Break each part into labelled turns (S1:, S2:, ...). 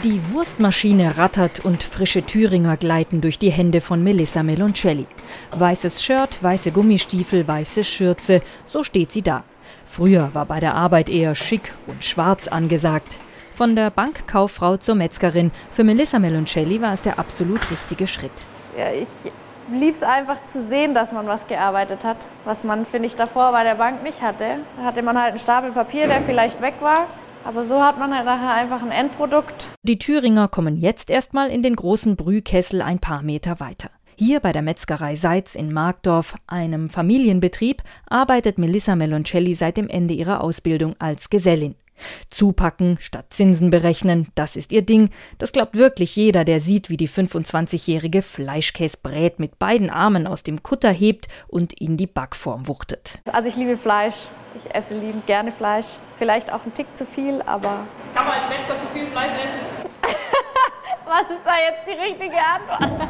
S1: Die Wurstmaschine rattert und frische Thüringer gleiten durch die Hände von Melissa Meloncelli. Weißes Shirt, weiße Gummistiefel, weiße Schürze, so steht sie da. Früher war bei der Arbeit eher schick und schwarz angesagt. Von der Bankkauffrau zur Metzgerin. Für Melissa Meloncelli war es der absolut richtige Schritt.
S2: Ja, ich liebe es einfach zu sehen, dass man was gearbeitet hat, was man, finde ich, davor bei der Bank nicht hatte. Da hatte man halt einen Stapel Papier, der vielleicht weg war. Aber so hat man halt nachher einfach ein Endprodukt.
S1: Die Thüringer kommen jetzt erstmal in den großen Brühkessel ein paar Meter weiter. Hier bei der Metzgerei Seitz in Markdorf, einem Familienbetrieb, arbeitet Melissa Meloncelli seit dem Ende ihrer Ausbildung als Gesellin. Zupacken statt Zinsen berechnen, das ist ihr Ding. Das glaubt wirklich jeder, der sieht, wie die 25-jährige Fleischkäsbrät mit beiden Armen aus dem Kutter hebt und in die Backform wuchtet.
S2: Also ich liebe Fleisch. Ich esse liebend gerne Fleisch. Vielleicht auch ein Tick zu viel, aber...
S3: Kann man als Metzger zu viel Fleisch essen?
S2: Was ist da jetzt die richtige Antwort?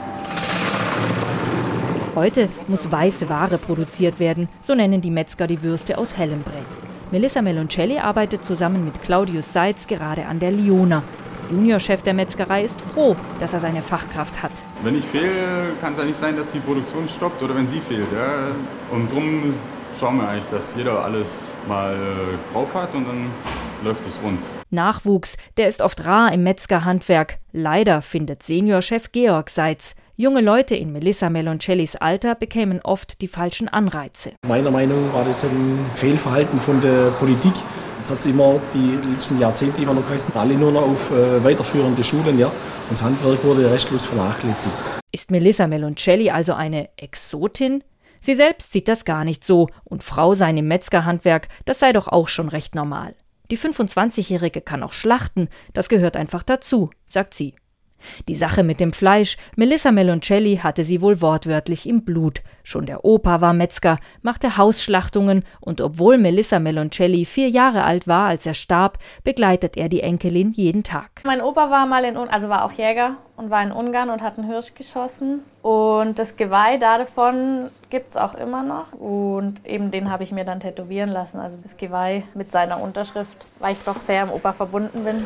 S1: Heute muss weiße Ware produziert werden, so nennen die Metzger die Würste aus hellem Brät. Melissa Meloncelli arbeitet zusammen mit Claudius Seitz gerade an der Liona. Der Juniorchef der Metzgerei ist froh, dass er seine Fachkraft hat.
S4: Wenn ich fehle, kann es ja nicht sein, dass die Produktion stoppt oder wenn sie fehlt. Ja? Und darum schauen wir eigentlich, dass jeder alles mal drauf hat und dann läuft es rund.
S1: Nachwuchs, der ist oft rar im Metzgerhandwerk. Leider findet Seniorchef Georg Seitz. Junge Leute in Melissa Meloncellis Alter bekämen oft die falschen Anreize.
S5: Meiner Meinung nach war das ein Fehlverhalten von der Politik. Jetzt hat es immer die letzten Jahrzehnte immer noch geheißen, alle nur noch auf weiterführende Schulen. Ja. Und das Handwerk wurde restlos vernachlässigt.
S1: Ist Melissa Meloncelli also eine Exotin? Sie selbst sieht das gar nicht so. Und Frau sein im Metzgerhandwerk, das sei doch auch schon recht normal. Die 25-Jährige kann auch schlachten, das gehört einfach dazu, sagt sie. Die Sache mit dem Fleisch, Melissa Meloncelli hatte sie wohl wortwörtlich im Blut. Schon der Opa war Metzger, machte Hausschlachtungen und obwohl Melissa Meloncelli 4 Jahre alt war, als er starb, begleitet er die Enkelin jeden Tag.
S2: Mein Opa war war auch Jäger und war in Ungarn und hat einen Hirsch geschossen. Und das Geweih davon gibt es auch immer noch. Und eben den habe ich mir dann tätowieren lassen, also das Geweih mit seiner Unterschrift, weil ich doch sehr am Opa verbunden bin.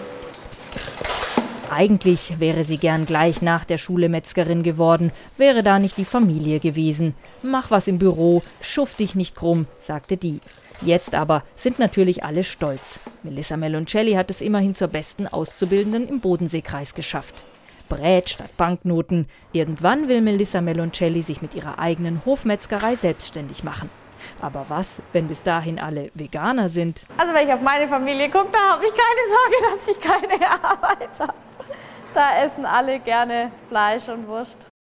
S1: Eigentlich wäre sie gern gleich nach der Schule Metzgerin geworden, wäre da nicht die Familie gewesen. Mach was im Büro, schuff dich nicht krumm, sagte die. Jetzt aber sind natürlich alle stolz. Melissa Meloncelli hat es immerhin zur besten Auszubildenden im Bodenseekreis geschafft. Brät statt Banknoten. Irgendwann will Melissa Meloncelli sich mit ihrer eigenen Hofmetzgerei selbstständig machen. Aber was, wenn bis dahin alle Veganer sind?
S2: Also wenn ich auf meine Familie gucke, da habe ich keine Sorge, dass ich keine Arbeit habe. Da essen alle gerne Fleisch und Wurst.